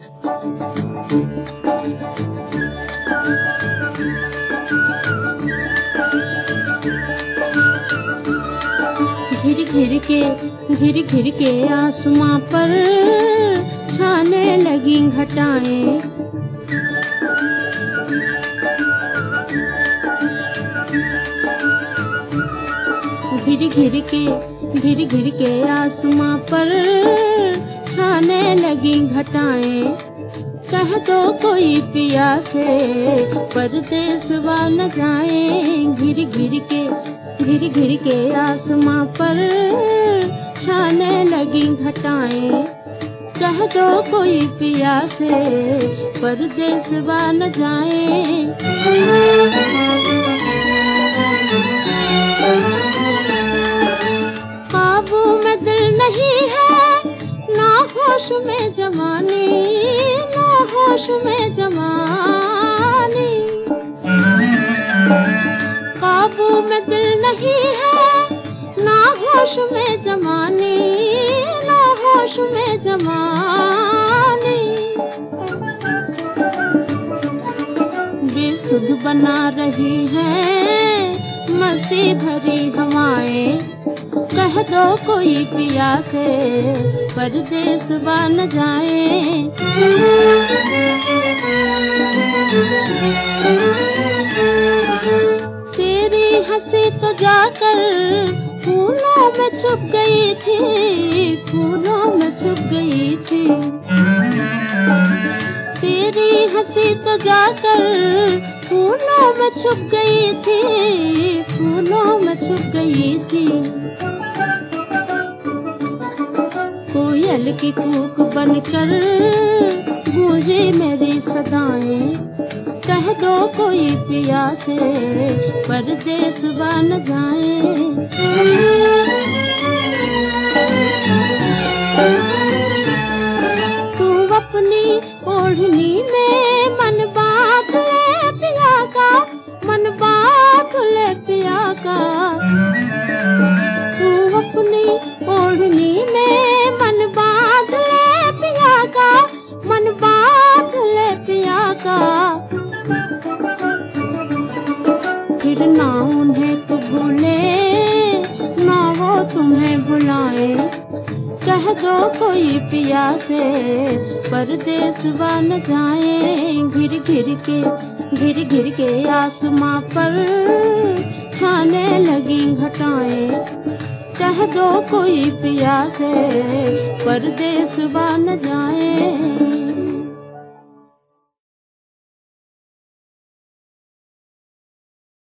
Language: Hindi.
घिर घिर के आसमां पर छाने लगी घटाएं। घिर घिर के आसमां पर छाने लगी घटाएं। कह दो कोई पिया से परदेसवा न जाए। घिर के आसमां पर छाने लगी घटाएं। कह दो कोई पिया से परदेसवा न जाए। काबू में दिल नहीं है, ना होश में जवानी, ना होश में जवानी। काबू में दिल नहीं है, ना होश में जवानी, ना होश में जवानी। बेसुध बना रही है मस्ती भरी हवाएं। कह दो कोई पिया से परदेसवा न जाए। तेरी हंसी तो जाकर फूलों में छुप गई थी, फूलों में छुप गई थी। तेरी हंसी तो जाकर फूलों में छुप गई थी, फूलों में छुप गई थी। कोयल की कूक बनकर गूंजी मेरी सदाएं। कह दो कोई पिया से परदेसवा न जाए। तू अपनी ओढ़नी में मन बांध ले पिया का, मन बांध ले पिया का। तू अपनी ओढ़नी में मन बांध ले पिया का, मन बांध ले पिया का। फिर ना उन्हें तू भूले, ना वो तुम्हें भुलाए। कह दो कोई पिया से परदेसवा न जाए। घिर घिर के आसमां पर छाने लगी घटाएं। कह दो कोई पिया से परदेसवा न जाए।